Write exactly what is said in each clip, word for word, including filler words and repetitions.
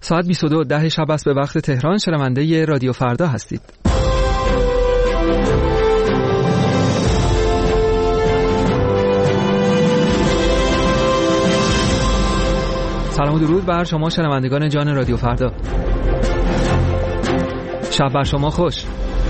ساعت بیست و دو ده شب است به وقت تهران. شنونده رادیو فردا هستید. سلام و درود بر شما شنوندگان جان رادیو فردا. شب بر شما خوش.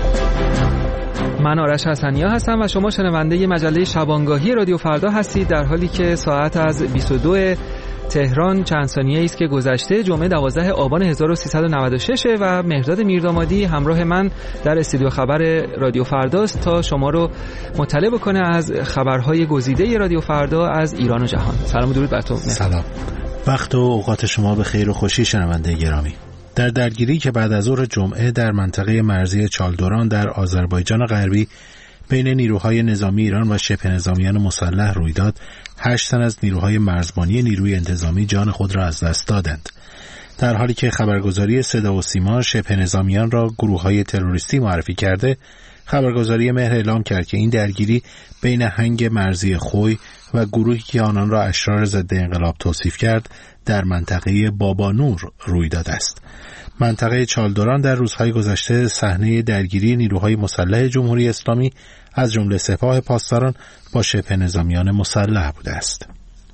من آرش حسنیا هستم و شما شنونده مجله شبانگاهی رادیو فردا هستید، در حالی که ساعت از بیست و دو تهران چند ثانیه است که گذشته. جمعه دوازده آبان هزار و سیصد و نود و شش و مهرداد میردامادی همراه من در استودیو خبر رادیو فرداست تا شما رو مطلع بکنه از خبرهای گزیده رادیو فردا از ایران و جهان. سلام و درود بر تو. سلام. وقت و اوقات شما به خیر و خوشی شنونده گرامی. در درگیری که بعد از ظهر جمعه در منطقه مرزی چالدوران در آذربایجان غربی بین نیروهای نظامی ایران و شبه نظامیان مسلح روی داد، هشت تن از نیروهای مرزبانی نیروی انتظامی جان خود را از دست دادند. در حالی که خبرگزاری صدا و سیما شبه نظامیان را گروه‌های تروریستی معرفی کرده، خبرگزاری مهر اعلام کرد که این درگیری بین هنگ مرزی خوی و گروهی که آنان را اشرار ضد انقلاب توصیف کرد در منطقه بابانور روی داده است. منطقه چالدوران در روزهای گذشته صحنه درگیری نیروهای مسلح جمهوری اسلامی از جمله سپاه پاسداران با شبه نظامیان مسلح بوده است.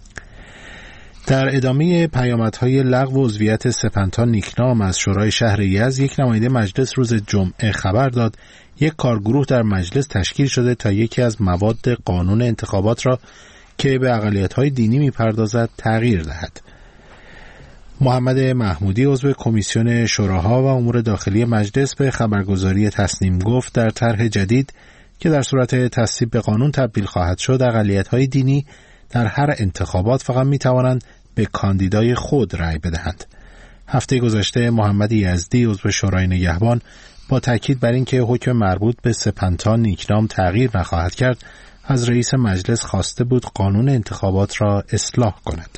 در ادامه پیامدهای لغو عضویت سپنتا نیکنام از شورای شهر یزد، یک نماینده مجلس روز جمعه خبر داد یک کارگروه در مجلس تشکیل شده تا یکی از مواد قانون انتخابات را که به اقلیت‌های دینی می‌پردازد تغییر دهد. محمد محمودی عضو کمیسیون شوراها و امور داخلی مجلس به خبرگزاری تصنیم گفت در طرح جدید که در صورت تصویب به قانون تبدیل خواهد شد، اقلیت‌های دینی در هر انتخابات فقط می‌توانند به کاندیدای خود رأی بدهند. هفته گذشته محمد یزدی عضو شورای نگهبان با تاکید بر اینکه حکم مربوط به سپنتا نیکنام تغییر نخواهد کرد، از رئیس مجلس خواسته بود قانون انتخابات را اصلاح کند.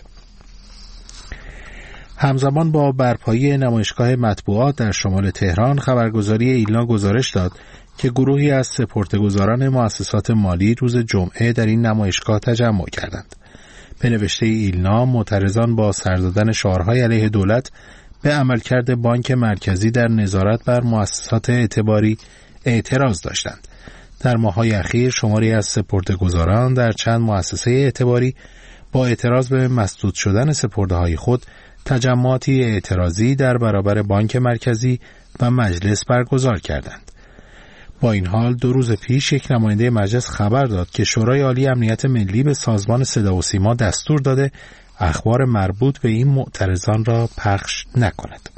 همزمان با برپایی نمایشگاه مطبوعات در شمال تهران، خبرگزاری ایلنا گزارش داد که گروهی از سپرده‌گزاران مؤسسات مالی روز جمعه در این نمایشگاه تجمع کردند. به نوشته ایلنا، معترضان با سر دادن شعارهای علیه دولت به عملکرد بانک مرکزی در نظارت بر مؤسسات اعتباری اعتراض داشتند. در ماه‌های اخیر شماری از سپرده‌گزاران در چند مؤسسه اعتباری با اعتراض به مسدود شدن سپرده‌های خود تجمعاتی اعتراضی در برابر بانک مرکزی و مجلس برگزار کردند. با این حال دو روز پیش یک نماینده مجلس خبر داد که شورای عالی امنیت ملی به سازمان صدا و سیما دستور داده اخبار مربوط به این معترضان را پخش نکند.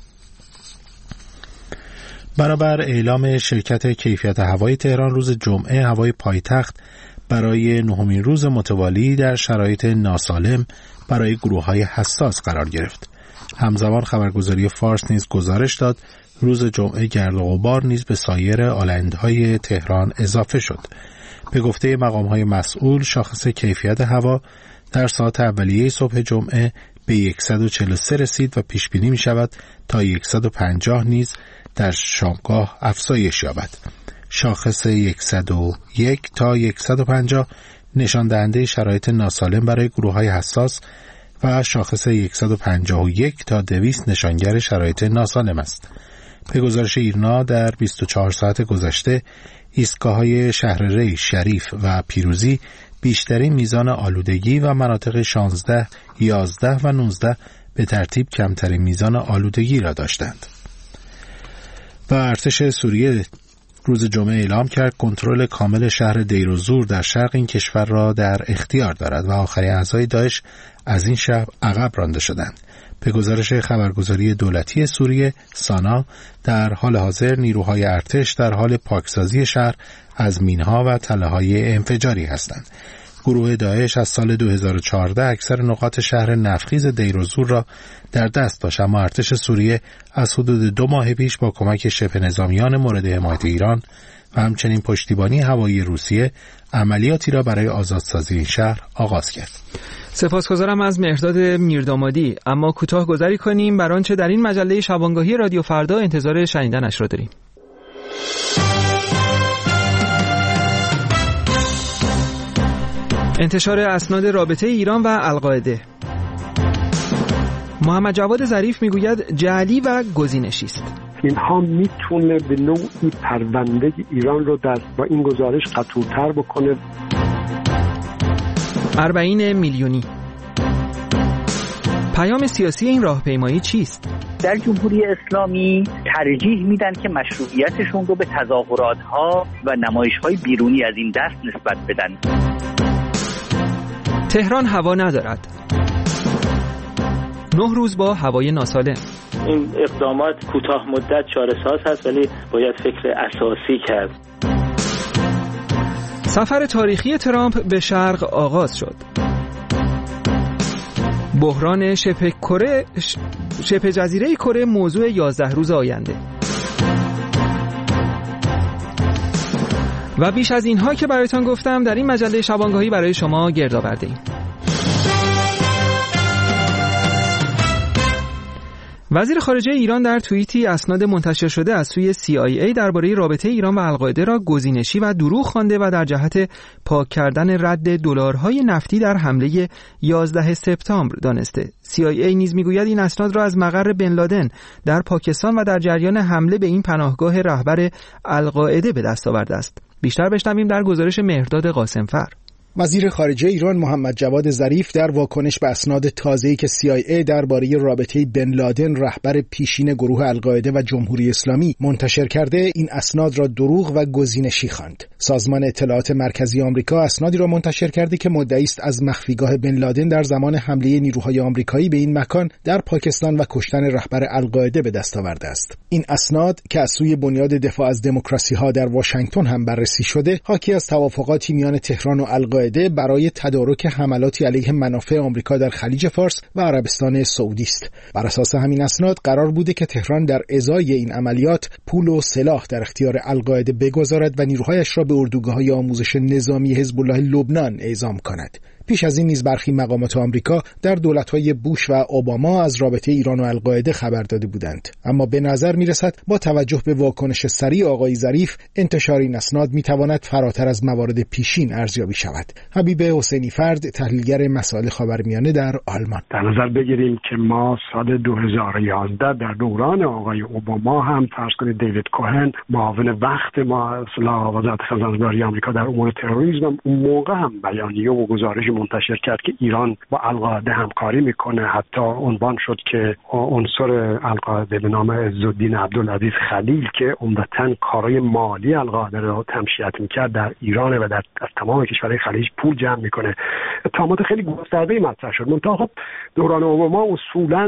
برابر اعلام شرکت کیفیت هوای تهران روز جمعه، هوای پایتخت برای نهمین روز متوالی در شرایط ناسالم برای گروه‌های حساس قرار گرفت. همزمان خبرگزاری فارس نیز گزارش داد روز جمعه گرد و غبار نیز به سایر آلندهای تهران اضافه شد. به گفته مقام‌های مسئول، شاخص کیفیت هوا در ساعت اولیه صبح جمعه به صد و چهل و سه رسید و پیش بینی می شود تا صد و پنجاه نیز در شامگاه افزایش یابد. شاخص صد و یک تا صد و پنجاه نشان دهنده شرایط ناسالم برای گروه‌های حساس و شاخص صد و پنجاه و یک تا دویست نشانگر شرایط ناسالم است. به گزارش ایرنا در بیست و چهار ساعت گذشته، ایستگاه‌های شهر ری، شریف و پیروزی بیشترین میزان آلودگی و مناطق شانزده، یازده و نوزده به ترتیب کمترین میزان آلودگی را داشتند. و ارتش سوریه روز جمعه اعلام کرد کنترل کامل شهر دیر الزور در شرق این کشور را در اختیار دارد و آخرین اعضای داعش از این شهر عقب رانده شدند. به گزارش خبرگزاری دولتی سوریه سانا، در حال حاضر نیروهای ارتش در حال پاکسازی شهر از مینها و تله‌های انفجاری هستند. گروه داعش از سال دو هزار و چهارده اکثر نقاط شهر نفخیز دیر الزور را در دست داشت، اما ارتش سوریه از حدود دو ماه پیش با کمک شبه نظامیان مورد حمایت ایران و همچنین پشتیبانی هوایی روسیه عملیاتی را برای آزادسازی این شهر آغاز کرد. سپاسگزارم از مهرداد میردامادی. اما کوتاه گذری کنیم بر آنچه در این مجله شبانگاهی رادیو فردا انتظار شنیدنش را داریم. انتشار اسناد رابطه ایران و القاعده. محمد جواد ظریف میگوید جعلی و گزینشی است. اینها میتونه به نوعی پرونده ایران رو در با این گزارش قطورتر بکنه. اربعین میلیونی. پیام سیاسی این راهپیمایی چیست؟ در جمهوری اسلامی ترجیح میدن که مشروعیتشون رو به تظاهرات‌ها و نمایش‌های بیرونی از این دست نسبت بدن. تهران هوا ندارد. نه روز با هوای ناسالم. این اقدامات کوتاه مدت چاره‌ساز هست ولی باید فکر اساسی کرد. سفر تاریخی ترامپ به شرق آغاز شد. بحران شبه کره شبه جزیره کره موضوع یازده روز آینده. و بیش از اینها که برایتان گفتم در این مجله شبانگاهی برای شما گرد آورده‌ایم. وزیر خارجه ایران در توییتی اسناد منتشر شده از سوی سی آی ای درباره رابطه ایران و القاعده را گزینشی و دروغ خوانده و در جهت پاک کردن رد دلارهای نفتی در حمله یازده سپتامبر دانسته. سی آی ای نیز میگوید این اسناد را از مقر بن لادن در پاکستان و در جریان حمله به این پناهگاه رهبر القاعده به دست آورده است. بیشتر بشنویم در گزارش مهرداد قاسمفر. وزیر خارجه ایران محمد جواد ظریف در واکنش به اسناد تازه‌ای که سی آی ای درباره رابطه بن لادن رهبر پیشین گروه القاعده و جمهوری اسلامی منتشر کرده این اسناد را دروغ و گزینشی خواند. سازمان اطلاعات مرکزی آمریکا اسنادی را منتشر کرده که مدعی است از مخفیگاه بن لادن در زمان حمله نیروهای آمریکایی به این مکان در پاکستان و کشتن رهبر القاعده به دست آورده است. این اسناد که از سوی بنیاد دفاع از دموکراسی‌ها در واشنگتن هم بررسی شده، حاکی از توافقاتی میان تهران و القاعده برای تدارک حملاتی علیه منافع آمریکا در خلیج فارس و عربستان سعودی است. بر اساس همین اسناد قرار بوده که تهران در ازای این عملیات پول و سلاح در اختیار القاعده بگذارد و نیروهایش را به اردوگاه‌های آموزش نظامی حزب الله لبنان اعزام کند. پیش از این نیز برخی مقامات آمریکا در دولت‌های بوش و اوباما از رابطه ایران و القاعده خبر داده بودند. اما به نظر می‌رسد با توجه به واکنش سریع آقای ظریف انتشار این اسناد می‌تواند فراتر از موارد پیشین ارزیابی شود. حبیب حسینی فرد، تحلیلگر مسائل خاورمیانه در آلمان. در نظر بگیریم که ما سال دو هزار و یازده در دوران آقای اوباما هم فرض کنید دیوید کوهن معاون وقت ما اصلاح وزارت خزانه‌داری آمریکا در امور تروریسم اون موقع هم بیانیه و گزارش منتشر کرد که ایران با القاعده همکاری میکنه. حتی عنوان شد که عنصر القاعده به نام عزالدین عبدالعزیز خلیل که عمدتاً کارهای مالی القاعده رو تمشیت میکرد در ایران و در تمام کشورهای خلیج پول جمع میکنه. اتهامات خیلی گسترده‌ای مطرح شد. منتها دوران اوباما اصولاً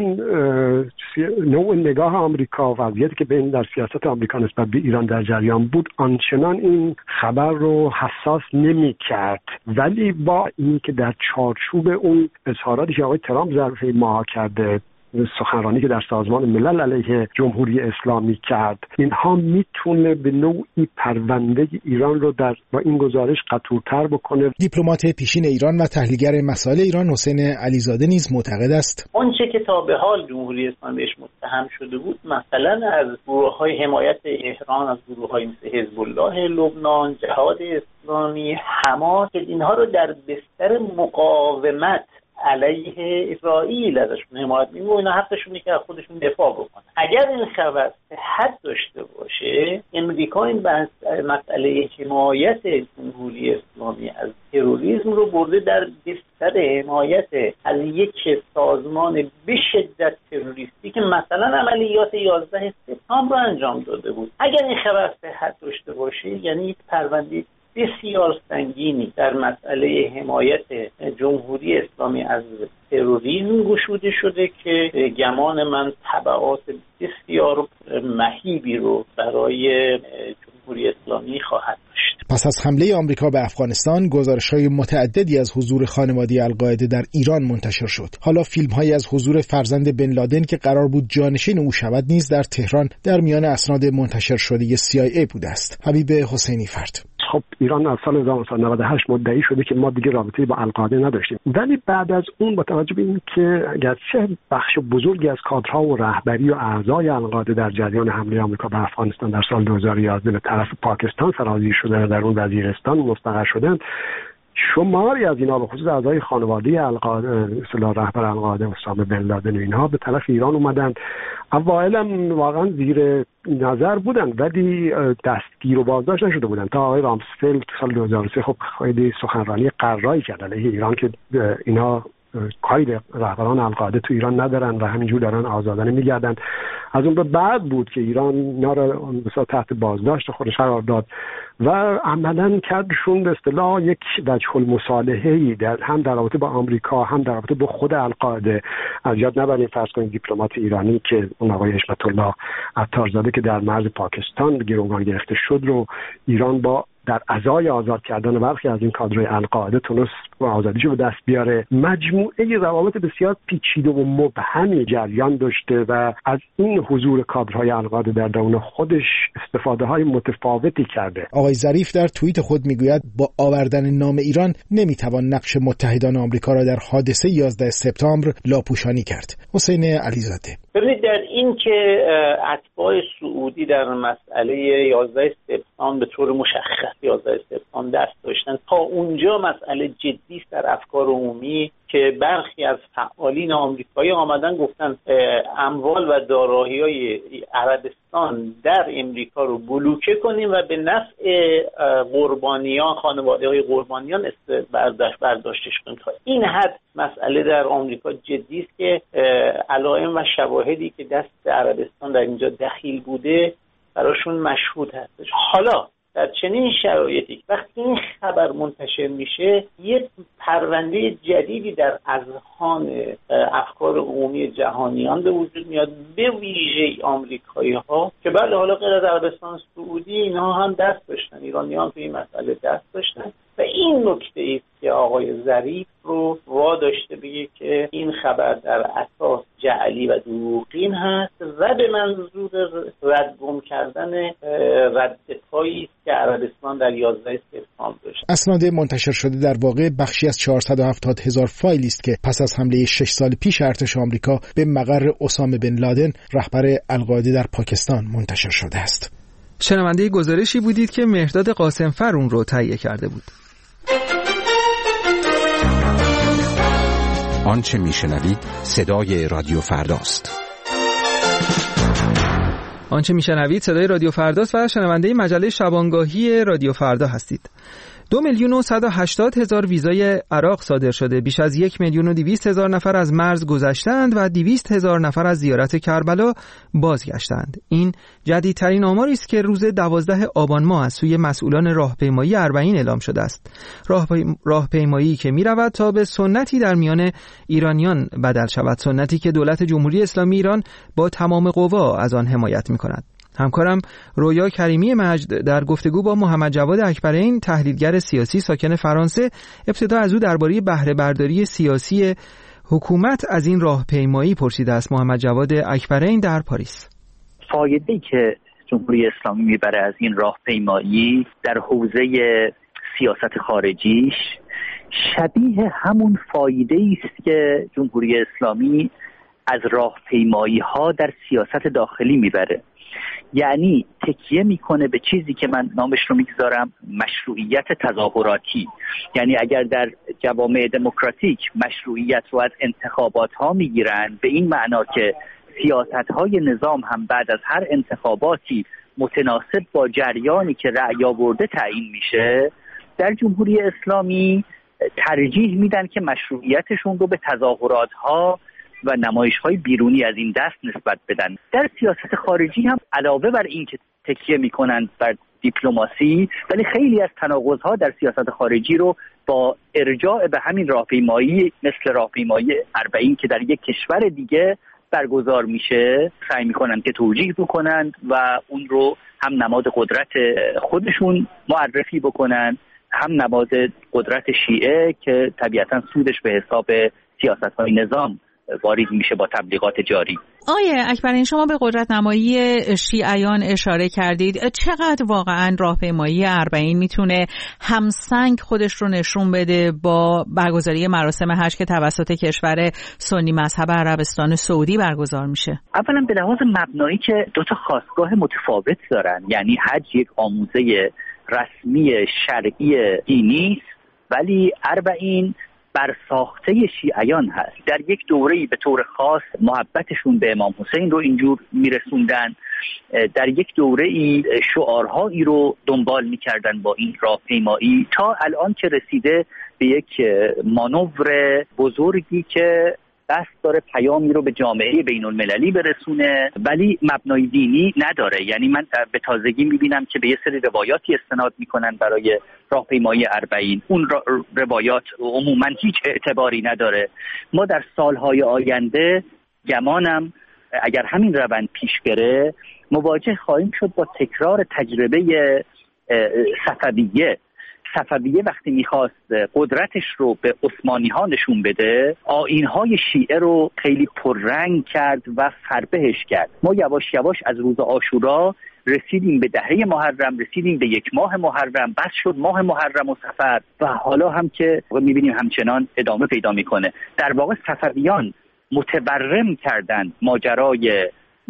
نوع نگاه آمریکا و وضعیتی که بین در سیاست آمریکا نسبت به ایران در جریان بود آنچنان این خبر رو حساس نمیکرد، ولی با اینی که در چارچوب اون اظهاراتی که آقای ترامپ ظرف ماها کرده، سخنرانی که در سازمان ملل علیه جمهوری اسلامی کرد، اینها میتونه به نوعی پرونده ایران رو در با این گزارش قطورتر بکنه. دیپلمات پیشین ایران و تحلیلگر مسائل ایران حسین علیزاده نیز معتقد است آنچه که تا به حال جمهوری اسلامی بهش متهم شده بود، مثلا از گروه‌های حمایت تهران، از گروه‌های مثل حزب الله لبنان، جهاد اسلامی، حماس، اینها رو در بستر مقاومت علیه اسرائیل ازشون حمایت می‌کنه. اینا حقشونه که از خودشون دفاع بکنن. اگر این خبر صحت داشته باشه، امریکا این مسئله حمایت جمهوری اسلامی از تروریسم رو برده در بستر حمایت از یک سازمان به شدت تروریستی که مثلا عملیات یازده سپتامبر رو انجام داده بود. اگر این خبر صحت داشته باشه، یعنی پرونده بسیار سنگینی در مسئله حمایت جمهوری اسلامی از تروریسم گشوده شده که گمان من تبعات بسیار مهیبی رو برای جمهوری اسلامی خواهد داشت. پس از حمله آمریکا به افغانستان، گزارش‌های متعددی از حضور خانواده القاعده در ایران منتشر شد. حالا فیلم‌هایی از حضور فرزند بن لادن که قرار بود جانشین او شود نیز در تهران در میان اسناد منتشر شده سی آی ای بوده است. حبیب حسینی فرد. خب ایران از سال هزار و نهصد و نود و هشت مدعی شده که ما دیگه رابطه‌ای با القاعده نداشتیم، ولی بعد از اون با توجه به اینکه اگرچه بخش بزرگی از کادرها و رهبری و اعضای القاعده در جریان حمله آمریکا به افغانستان در سال دو هزار و یازده به طرف پاکستان سرازیر شده و در اون وزیرستان مستقر شدند، شماری از اینا به خصوص اعضای خانواده القاعده، اصطلاح رهبر القاعده اسامه بن لادن و اینها به طرف ایران اومدن. اوایل واقعا زیر نظر بودن ولی دستگیر و بازداشت نشده بودن تا آقای رامسفلد سال دو هزار و سه خب خیلی سخنرانی قرایی کرد علیه ایران که اینا کاری به رهبران القاعده تو ایران ندارن و همینجور دارن آزادانه میگردن. از اون به بعد بود که ایران اینا رو مثلا تحت بازداشت خودش قرار داد و عملاً کردشون به اصطلاح یک وجه المصالحه‌ای در هم در رابطه با آمریکا هم در رابطه با خود القاعده. از یاد نبریم فرض کنید دیپلمات ایرانی که اون آقای حشمت الله عطارزاده که در مرز پاکستان گروگان گرفته شد رو ایران با در ازای آزاد کردن برخی از این کادرهای القاعده تونست آزادیشو به دست بیاره. مجموعه روابط بسیار پیچیده و مبهمی جریان داشته و از این حضور کادرهای القاعده در درون خودش استفاده های متفاوتی کرده. آقای ظریف در توییت خود میگوید با آوردن نام ایران نمیتوان نقش متحدان آمریکا را در حادثه یازده سپتامبر لاپوشانی کرد. حسین علیزاده: ببینید در این که اتباع سعودی در مسئله یازده سپتامبر به طور مشخص یازده سپتامبر دست داشتن، تا اونجا مسئله جدی است در افکار عمومی که برخی از فعالین آمریکایی آمدن گفتن اموال و دارایی‌های عربستان در امریکا رو بلوکه کنیم و به نفع قربانیان، خانواده‌های قربانیان برداشت برداشتش کنیم. تا این حد مسئله در آمریکا جدی است که علائم و شواهدی که دست عربستان در اینجا دخیل بوده براشون مشهود هستش. حالا در چنین شرایطی وقتی این خبر منتشر میشه یه پرونده جدیدی در اذهان افکار عمومی جهانیان به وجود میاد، به ویژه آمریکایی ها که بله حالا غیر از عربستان سعودی اینها هم دست داشتن، ایرانیان تو این مسئله دست داشتن و این نکته ایست که آقای ظریف رو واداشته بگه که این خبر در اساس جعلی و دروغین هست و به منظور ردگم کردن رد پایی که عربستان در یازده سپتامبر داشت. اسناد منتشر شده در واقع بخشی از چهارصد و هفتاد هزار فایلی است که پس از حمله شش سال پیش ارتش آمریکا به مقر اسامه بن لادن رهبر القاعده در پاکستان منتشر شده است. شنونده گزارشی بودید که مهرداد قاسمفر اون رو تهیه کرده بود. آنچه میشنوید صدای رادیو فرداست. آنچه میشنوید صدای رادیو فرداست و شنونده مجله شبانگاهی رادیو فردا هستید. دو میلیون و صد و هشتاد هزار ویزای عراق صادر شده. بیش از یک میلیون و دویست هزار نفر از مرز گذشتند و دویست هزار نفر از زیارت کربلا بازگشتند. این جدیدترین آماری است که روز دوازده آبان ماه از سوی مسئولان راهپیمایی اربعین اعلام شده است. راهپیمایی که می رود تا به سنتی در میان ایرانیان بدل شود، سنتی که دولت جمهوری اسلامی ایران با تمام قوا از آن حمایت می کند. همکارم رویا کریمی مجد در گفتگو با محمد جواد اکبرین، تحلیلگر سیاسی ساکن فرانسه، ابتدا از او درباره بهره برداری سیاسی حکومت از این راهپیمایی پرسیده است. محمد جواد اکبرین در پاریس: فایده‌ای که جمهوری اسلامی میبره از این راهپیمایی در حوزه سیاست خارجیش شبیه همون فایده‌ای است که جمهوری اسلامی از راهپیمایی‌ها در سیاست داخلی میبره. یعنی تکیه میکنه به چیزی که من نامش رو میگذارم مشروعیت تظاهراتی. یعنی اگر در جوامع دموکراتیک مشروعیت رو از انتخابات ها میگیرن به این معنا که سیاست های نظام هم بعد از هر انتخاباتی متناسب با جریانی که رأی آورده تعیین میشه، در جمهوری اسلامی ترجیح میدن که مشروعیتشون رو به تظاهرات ها و نمایش‌های بیرونی از این دست نسبت بدن. در سیاست خارجی هم علاوه بر این که تکیه می‌کنند بر دیپلماسی، ولی خیلی از تناقض‌ها در سیاست خارجی رو با ارجاع به همین راهپیمایی مثل راهپیمایی اربعین که در یک کشور دیگه برگزار میشه سعی می‌کنند که توجیه بکنند و اون رو هم نماد قدرت خودشون معرفی بکنند، هم نماد قدرت شیعه که طبیعتاً سودش به حساب سیاست‌های نظام وارد میشه با تبلیغات جاری. آیه اکبرین، شما به قدرت نمایی شیعیان اشاره کردید. چقدر واقعا راهپیمایی اربعین میتونه همسنگ خودش رو نشون بده با برگزاری مراسم حج که توسط کشور سنی مذهب عربستان سعودی برگزار میشه؟ اولا به لحاظ مبنایی که دو تا خاستگاه متفاوت دارن. یعنی حج یک آموزه رسمی شرعی دینی است ولی اربعین بر ساخته شیعیان هست. در یک دوره‌ای به طور خاص محبتشون به امام حسین رو اینجور میرسوندن، در یک دوره‌ای شعارهایی رو دنبال میکردن با این راهپیمایی، تا الان که رسیده به یک مانور بزرگی که قصد داره پیامی رو به جامعه بین المللی برسونه ولی مبنای دینی نداره. یعنی من به تازگی میبینم که به یه سری روایاتی استناد میکنن برای راهپیمایی اربعین، اون روایات عموما هیچ اعتباری نداره. ما در سالهای آینده گمانم اگر همین روند پیش بره مواجه خواهیم شد با تکرار تجربه صفویه. صفویه وقتی میخواست قدرتش رو به عثمانی ها نشون بده، آیین‌های شیعه رو خیلی پررنگ کرد و فربهش کرد. ما یواش یواش از روز عاشورا رسیدیم به دهه محرم، رسیدیم به یک ماه محرم، بس شد ماه محرم و صفر و حالا هم که میبینیم همچنان ادامه پیدا میکنه. در واقع صفویان متورم کردن ماجرای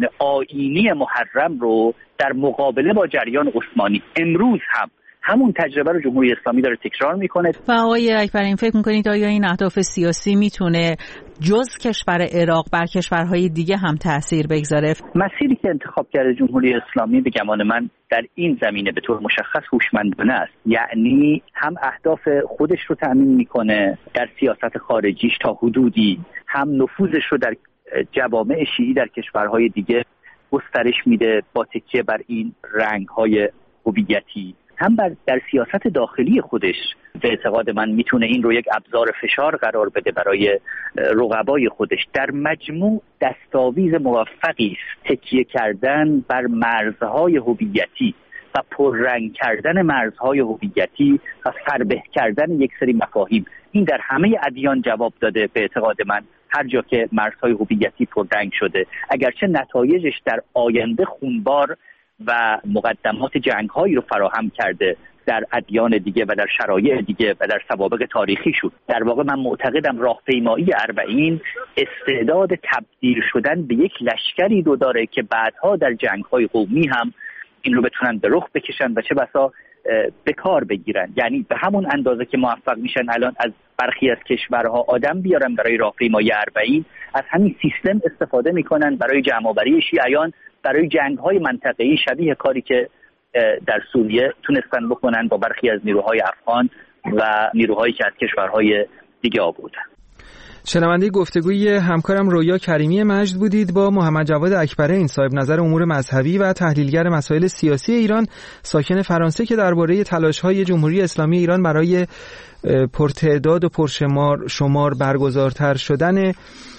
آیینی محرم رو در مقابله با جریان عثمانی. امروز هم همون تجربه رو جمهوری اسلامی داره تکرار میکنه. و آقای اکبرین فکر میکنید آیا این اهداف سیاسی میتونه جز کشور عراق بر کشورهای دیگه هم تأثیر بگذاره؟ مسیری که انتخاب کرده جمهوری اسلامی به گمان من در این زمینه به طور مشخص هوشمندانه است. یعنی هم اهداف خودش رو تأمین میکنه در سیاست خارجیش تا حدودی، هم نفوذش رو در جوامع شیعی در کشورهای دیگه گسترش میده با تکیه بر این رنگ‌های هویتی، هم بر در سیاست داخلی خودش به اعتقاد من میتونه این رو یک ابزار فشار قرار بده برای رقبای خودش. در مجموع دستاویز موفقی است تکیه کردن بر مرزهای هویتی و پررنگ کردن مرزهای هویتی و فربه کردن یک سری مفاهیم. این در همه ادیان جواب داده به اعتقاد من. هر جا که مرزهای هویتی پررنگ شده، اگرچه نتایجش در آینده خونبار و مقدمات جنگ‌هایی رو فراهم کرده در ادیان دیگه و در شرایع دیگه و در سوابق تاریخی شد. در واقع من معتقدم راهپیمایی اربعین استعداد تبدیل شدن به یک لشکری رو داره که بعدها در جنگ‌های قومی هم این رو بتونن به رخ بکشن و چه بسا به کار بگیرن. یعنی به همون اندازه که موفق میشن الان از برخی از کشورها آدم بیارن برای راهپیمایی اربعین، از همین سیستم استفاده میکنن برای جمع‌آوری شیعیان، برای جنگ‌های منطقه‌ای شبیه کاری که در سوریه تونستن بکنن با برخی از نیروهای افغان و نیروهایی که از کشورهای دیگه آوردن. شنونده گفتگوی همکارم رویا کریمی مجد بودید با محمد جواد اکبرین، صاحب نظر امور مذهبی و تحلیلگر مسائل سیاسی ایران، ساکن فرانسه، که درباره تلاش‌های جمهوری اسلامی ایران برای پرتعداد و پرشمار شمار برگزارتر شدن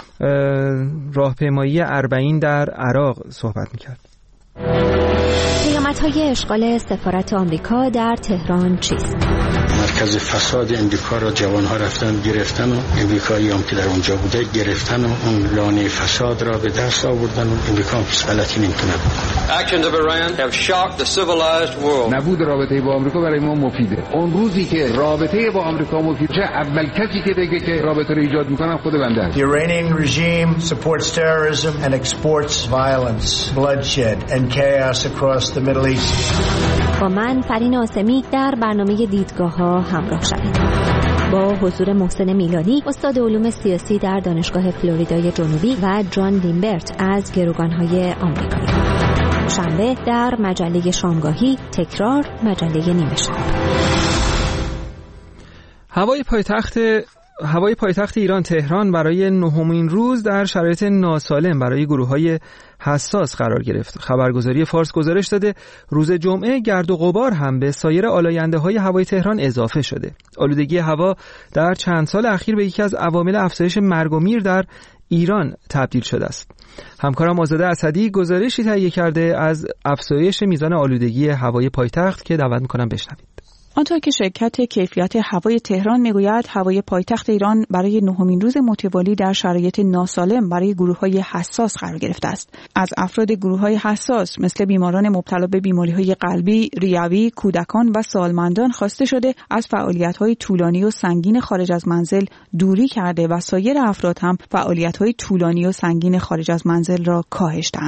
راهپیمایی اربعین در عراق صحبت می‌کرد. پیامدهای اشغال سفارت آمریکا در تهران چیست؟ مرکز فساد امریکا را جوانها رفتن گرفتن و امریکایی هم که در اونجا بوده گرفتن و اون لانه فساد را به دست آوردن و امریکا هم پیش غلطی نمیتونه بکنه. Actions of Iran have shocked the civilized world. نبود رابطه با آمریکا برای ما مفیده. اون روزی که رابطه با آمریکا مفید شه، اول کسی که دیگه که رابطه رو ایجاد میکنه خود بنده است. The Iranian regime supports terrorism and exports violence, bloodshed and chaos across the Middle East. با من فرین آسمی در برنامه دیدگاه‌ها همراه شوید. با حضور محسن میلانی، استاد علوم سیاسی در دانشگاه فلوریدای جنوبی، و جان لیمبرت از گروگان‌های آمریکایی. شنبه در مجله شامگاهی، تکرار مجله نیمه شب. هوای پایتخت هوای پایتخت ایران تهران برای نهمین روز در شرایط ناسالم برای گروه‌های حساس قرار گرفت. خبرگزاری فارس گزارش داده روز جمعه گرد و غبار هم به سایر آلاینده‌های هوای تهران اضافه شده. آلودگی هوا در چند سال اخیر به یکی از عوامل افزایش مرگ و میر در ایران تبدیل شده است. همکارم آزاده اسدی گزارشی تهیه کرده از افزایش میزان آلودگی هوای پایتخت که دعوت می‌کنم بشنوید. آنطور که شرکت کیفیت هوای تهران میگوید، هوای پایتخت ایران برای نهمین روز متوالی در شرایط ناسالم برای گروه‌های حساس قرار گرفته است. از افراد گروه‌های حساس مثل بیماران مبتلا به بیماری‌های قلبی، ریوی، کودکان و سالمندان خواسته شده از فعالیت‌های طولانی و سنگین خارج از منزل دوری کرده و سایر افراد هم فعالیت‌های طولانی و سنگین خارج از منزل را کاهش دهند.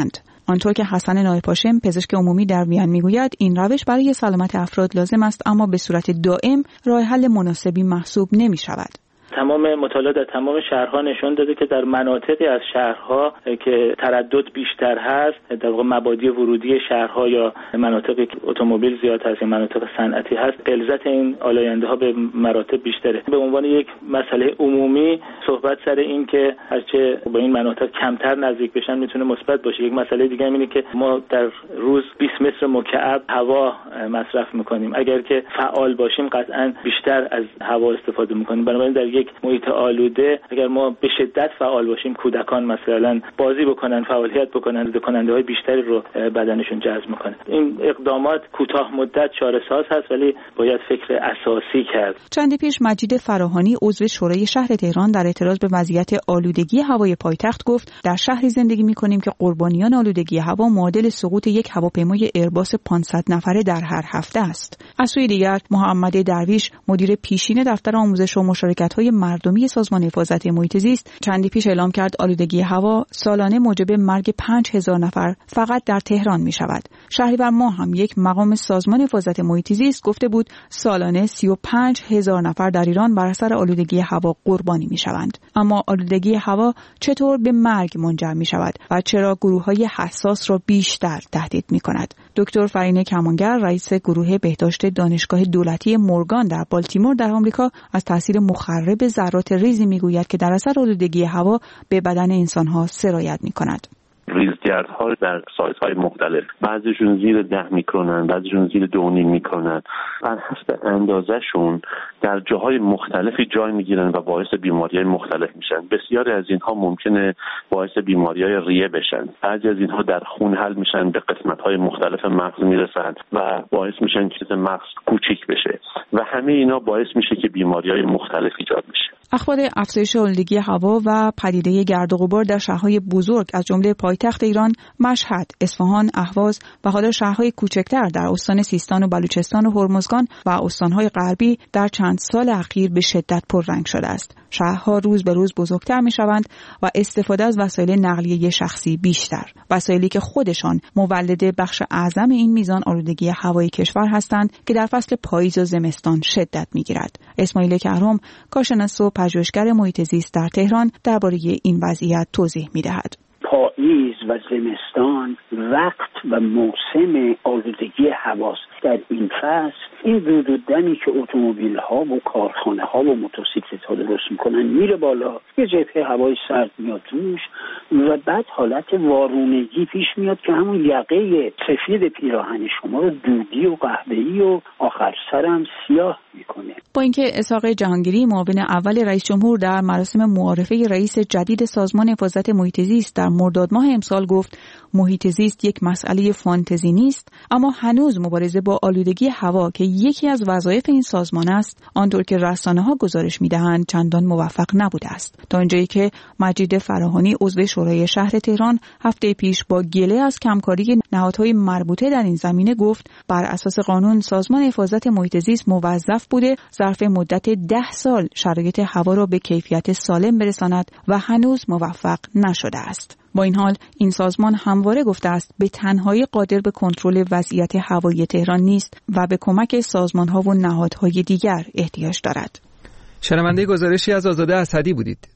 آنطور که حسن نایپاشم پزشک عمومی در وین میگوید این روش برای سلامت افراد لازم است اما به صورت دائم راه حل مناسبی محسوب نمی شود. تمام مطالعات در تمام شهرها نشون داده که در مناطقی از شهرها که تردد بیشتر هست، در واقع مبادی ورودی شهرها یا مناطقی که اتومبیل زیاد هست یا مناطق صنعتی هست، غلظت این آلاینده ها به مراتب بیشتره. به عنوان یک مسئله عمومی صحبت سر این که هرچه با این مناطق کمتر نزدیک بشن میتونه مثبت باشه. یک مسئله دیگه اینه که ما در روز بیست متر مکعب هوا مصرف میکنیم. اگر که فعال باشیم قطعاً بیشتر از هوا استفاده میکنیم. بنابراین در یک محیط آلوده اگر ما به شدت فعال باشیم، کودکان مثلا بازی بکنن، فعالیت بکنن، کننده های بیشتری رو بدنشون جذب میکنه. این اقدامات کوتاه مدت چاره ساز هست ولی باید فکر اساسی کرد. چندی پیش مجید فراهانی عضو شورای شهر تهران در اعتراض به وضعیت آلودگی هوای پایتخت گفت در شهری زندگی میکنیم که قربانیان آلودگی هوا معادل سقوط یک هواپیمای ایرباس پانصد نفره در هر هفته است. از سوی دیگر محمد درویش مدیر پیشین دفتر آموزش و مشارکت‌های مردمی سازمان حفاظت محیط زیست چندی پیش اعلام کرد آلودگی هوا سالانه موجب مرگ پنج هزار نفر فقط در تهران می شود. شهریور ماه هم یک مقام سازمان حفاظت محیط زیست گفته بود سالانه سی و پنج هزار نفر در ایران بر اثر آلودگی هوا قربانی می شوند. اما آلودگی هوا چطور به مرگ منجر می شود و چرا گروه‌های حساس را بیشتر تهدید می کند؟ دکتر فرین کمانگر رئیس گروه بهداشت دانشگاه دولتی مورگان در بالتیمور در آمریکا از تاثیر مخرب ذرات ریزی میگوید که در اثر آلودگی هوا به بدن انسان‌ها سرایت می‌کند. ریزگردها در سایزهای مختلف، بعضیشون زیر ده میکرونن، بعضیشون زیر دو نیم میکرونن، بر حسب اندازهشون در جاهای مختلفی جای میگیرن و باعث بیماریهای مختلف میشن. بسیاری از اینها ممکنه باعث بیماریهای ریه بشن. بعضی از اینها در خون حل میشن، به قسمت‌های مختلف مغز میرسن و باعث میشن که مغز کوچیک بشه و همه اینا باعث میشه که بیماریهای مختلف ایجاد بشه. اخبار افزایش آلودگی هوا و پدیده گرد و غبار در شهرهای بزرگ از جمله پایتخت ایران مشهد، اصفهان، اهواز و حالا شهرهای کوچکتر در استان سیستان و بلوچستان و هرمزگان و استانهای غربی در چند سال اخیر به شدت پررنگ شده است. شهرها روز به روز بزرگتر می‌شوند و استفاده از وسایل نقلیه شخصی بیشتر، وسایلی که خودشان مولد بخش اعظم این میزان آلودگی هوای کشور هستند که در فصل پاییز و زمستان شدت می‌گیرد. اسماعیل کهرم، کارشناس و پژوهشگر محیط زیست در تهران درباره این وضعیت توضیح می‌دهد. پاییز و زمستان وقت و موسم آلودگی هواست. در این فصل این دود و دمی که اتومبیل ها و کارخانه ها و موتورسیکلت ها درست میکنن میره بالا، یه جبهه هوای سرد میاد توش و بعد حالت وارونگی پیش میاد که همون یقه سفید پیراهن شما رو دودی و قهوه‌ای و آخر سرم سیاه میکنه. با اینکه اسحاق جهانگیری معاون اول رئیس جمهور در مراسم معارفه رئیس جدید سازمان حفاظت محیط زیست در مرداد ماه امسال گفت محیط زیست یک مسئله فانتزی نیست، اما هنوز مبارزه با آلودگی هوا که یکی از وظایف این سازمان است، آنطور که رسانه‌ها گزارش می‌دهند چندان موفق نبوده است. تا اینجایی که مجید فراهانی عضو شورای شهر تهران هفته پیش با گله از کمکاری نهادهای مربوطه در این زمینه گفت بر اساس قانون سازمان حفاظت محیط زیست موظف بوده ظرف مدت ده سال شرایط هوا را به کیفیت سالم برساند و هنوز موفق نشده است. با این حال این سازمان همواره گفته است به تنهایی قادر به کنترل وضعیت هوایی تهران نیست و به کمک سازمان‌ها و نهادهای دیگر احتیاج دارد. شنونده گزارشی از آزاده اسدی بودید.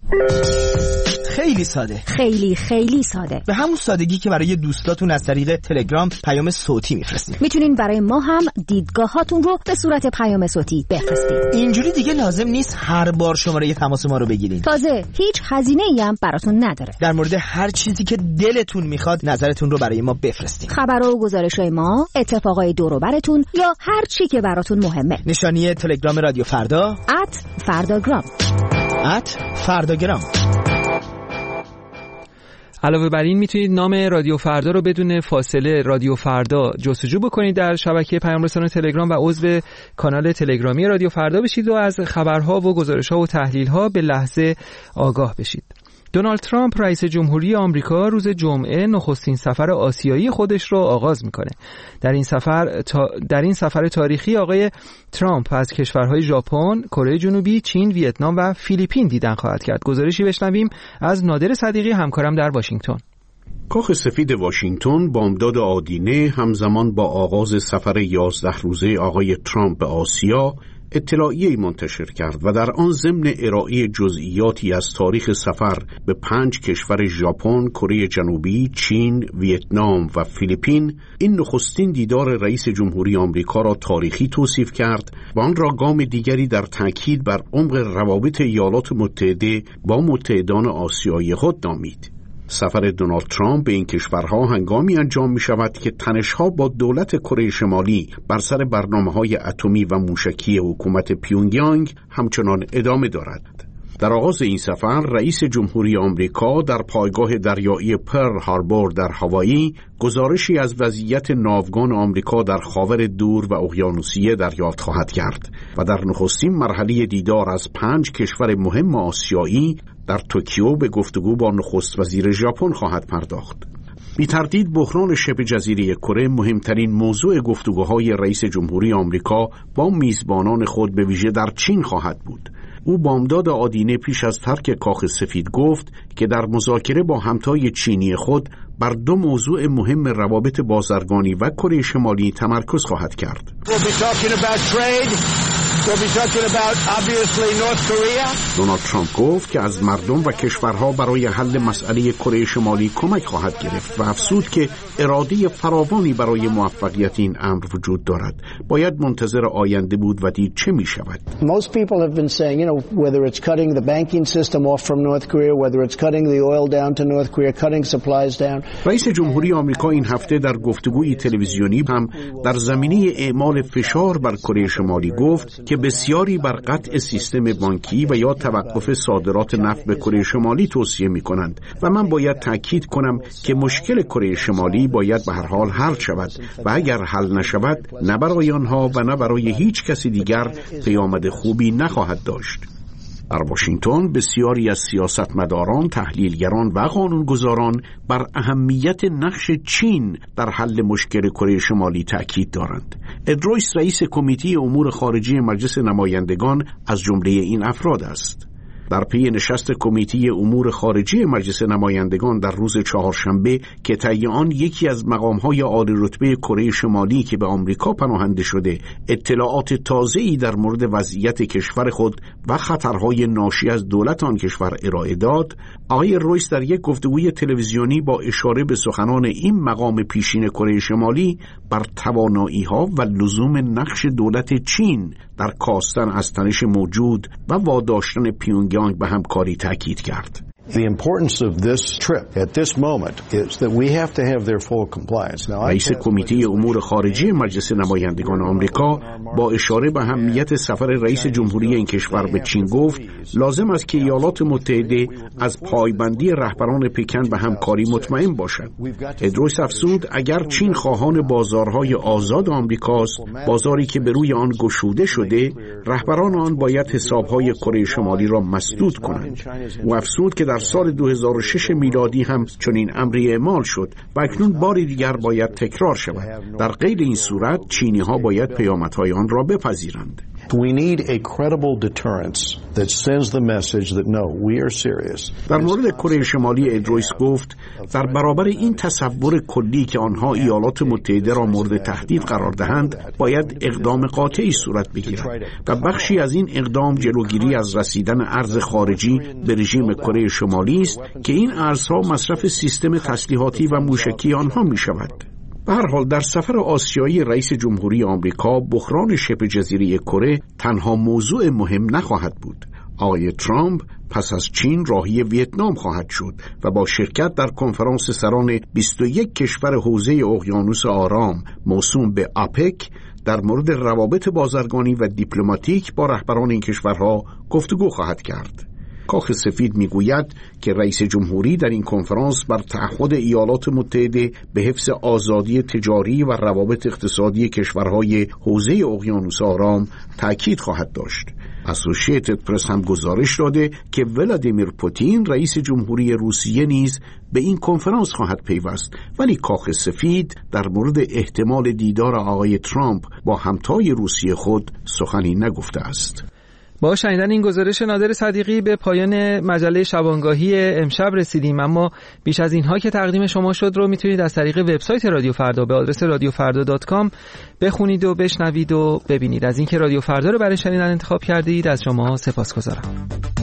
خیلی ساده، خیلی خیلی ساده، به همون سادگی که برای دوستاتون از طریق تلگرام پیام صوتی میفرستید. میتونین برای ما هم دیدگاهاتون رو به صورت پیام صوتی بفرستید. اینجوری دیگه لازم نیست هر بار شماره تماس ما رو بگیرین. تازه هیچ هزینه‌ای هم براتون نداره. در مورد هر چیزی که دلتون میخواد نظرتون رو برای ما بفرستید. خبرها و گزارش‌های ما، اتفاقای دور و براتون یا هر چی که براتون مهمه. نشانی تلگرام رادیو فردا ات فرداگرام ات فرداگرام. علاوه بر این میتونید نام رادیو فردا رو بدون فاصله رادیو فردا جستجو بکنید در شبکه پیام رسان تلگرام و عضو کانال تلگرامی رادیو فردا بشید و از خبرها و گزارش‌ها و تحلیل‌ها به لحظه آگاه بشید. دونالد ترامپ رئیس جمهوری آمریکا روز جمعه نخستین سفر آسیایی خودش رو آغاز میکنه. در این سفر تا در این سفر تاریخی آقای ترامپ از کشورهای ژاپن، کره جنوبی، چین، ویتنام و فیلیپین دیدن خواهد کرد. گزارشی بشنویم از نادر صدیقی همکارم در واشنگتن. کاخ سفید واشنگتن بامداد آدینه همزمان با آغاز سفر یازده روزه آقای ترامپ به آسیا اطلاعیه‌ای منتشر کرد و در آن ضمن ارائه جزئیاتی از تاریخ سفر به پنج کشور ژاپن، کره جنوبی، چین، ویتنام و فیلیپین این نخستین دیدار رئیس جمهوری آمریکا را تاریخی توصیف کرد و آن را گام دیگری در تاکید بر عمق روابط ایالات متحده با متحدان آسیایی خود نامید. سفر دونالد ترامپ به این کشورها هنگامی انجام می شود که تنش‌ها با دولت کره شمالی بر سر برنامه‌های اتمی و موشکی حکومت پیونگیانگ همچنان ادامه دارد. در آغاز این سفر رئیس جمهوری آمریکا در پایگاه دریایی پرل هاربور در هاوایی گزارشی از وضعیت ناوگان آمریکا در خاور دور و اقیانوسیه دریافت خواهد کرد و در نخستین مرحله دیدار از پنج کشور مهم آسیایی در توکیو به گفتگو با نخست وزیر ژاپن خواهد پرداخت. بی تردید بحران شبه جزیره کره مهمترین موضوع گفتگوهای رئیس جمهوری آمریکا با میزبانان خود به ویژه در چین خواهد بود. او بامداد آدینه پیش از ترک کاخ سفید گفت که در مذاکره با همتای چینی خود بر دو موضوع مهم روابط بازرگانی و کره شمالی تمرکز خواهد کرد. دونالد ترامپ گفت که از مردم و کشورها برای حل مسئله کره شمالی کمک خواهد گرفت و افزود که اراده فراوانی برای موفقیت این امر وجود دارد. باید منتظر آینده بود و دید چه می شود. Most people have been saying, you know, whether it's cutting the banking system off from North Korea, whether it's cutting the oil down to North Korea, cutting supplies down. رئیس جمهوری آمریکا این هفته در گفتگوی تلویزیونی هم در زمینه اعمال فشار بر کره شمالی گفت که بسیاری بر قطع سیستم بانکی و یا توقف صادرات نفت به کره شمالی توصیه می کنند و من باید تاکید کنم که مشکل کره شمالی باید به هر حال حل شود و اگر حل نشود نه برای آنها و نه برای هیچ کسی دیگر پیامد خوبی نخواهد داشت. در واشنگتن بسیاری از سیاستمداران، تحلیلگران و قانونگذاران بر اهمیت نقش چین در حل مشکل کره شمالی تأکید دارند. اد رویس رئیس کمیته امور خارجی مجلس نمایندگان از جمله این افراد است. در پی نشست کمیته امور خارجی مجلس نمایندگان در روز چهارشنبه که طی آن یکی از مقام‌های عالی رتبه کره شمالی که به آمریکا پناهنده شده اطلاعات تازه‌ای در مورد وضعیت کشور خود و خطرهای ناشی از دولت آن کشور ارائه داد، آقای رویس در یک گفتگوی تلویزیونی با اشاره به سخنان این مقام پیشین کره شمالی بر توانایی‌ها و لزوم نقش دولت چین در کاستن از تنش موجود و واداشتن پیونگیانگ به همکاری تاکید کرد. The importance of this trip at this moment is that we have to have their full compliance. رئیس کمیته امور خارجی مجلس نمایندگان آمریکا با اشاره به اهمیت سفر رئیس جمهوری این کشور به چین گفت لازم است که ایالات متحده از پایبندی رهبران پکن به همکاری مطمئن باشد. اد رویس افزود اگر چین خواهان بازارهای آزاد آمریکاست، بازاری که به روی آن گشوده شده، رهبران آن باید حسابهای کره شمالی را مسدود کنند. و افزود که در سال دو هزار و شش میلادی هم چنین امری اعمال شد و اکنون باری دیگر باید تکرار شود. در غیر این صورت چینی ها باید پیامدهای آن را بپذیرند. We need a credible deterrence that sends the message that no, we are serious. در مورد کره شمالی اد رویس گفت در برابر این تصور کلی که آنها ایالات متحده را مورد تهدید قرار دهند باید اقدام قاطعی صورت بگیرد و بخشی از این اقدام جلوگیری از رسیدن ارز خارجی به رژیم کره شمالی است که این ارزها مصرف سیستم تسلیحاتی و موشکی آنها می شود. به هر حال در سفر آسیایی رئیس جمهوری آمریکا بحران شبه جزیره کره تنها موضوع مهم نخواهد بود. آقای ترامپ پس از چین راهی ویتنام خواهد شد و با شرکت در کنفرانس سران بیست و یک کشور حوزه اقیانوس آرام موسوم به آپک در مورد روابط بازرگانی و دیپلماتیک با رهبران این کشورها گفتگو خواهد کرد. کاخ سفید میگوید که رئیس جمهوری در این کنفرانس بر تعهد ایالات متحده به حفظ آزادی تجاری و روابط اقتصادی کشورهای حوزه اقیانوس آرام تأکید خواهد داشت. اسوشییتد پرس هم گزارش داده که ولادیمیر پوتین رئیس جمهوری روسیه نیز به این کنفرانس خواهد پیوست، ولی کاخ سفید در مورد احتمال دیدار آقای ترامپ با همتای روسیه خود سخنی نگفته است. با شنیدن این گزارش نادر صدیقی به پایان مجله شبانگاهی امشب رسیدیم، اما بیش از اینها که تقدیم شما شد رو میتونید از طریق وبسایت رادیو فردا به آدرس رادیو فردا دات کام بخونید و بشنوید و ببینید. از اینکه رادیو فردا رو برای شنیدن انتخاب کردید از شما سپاسگزارم.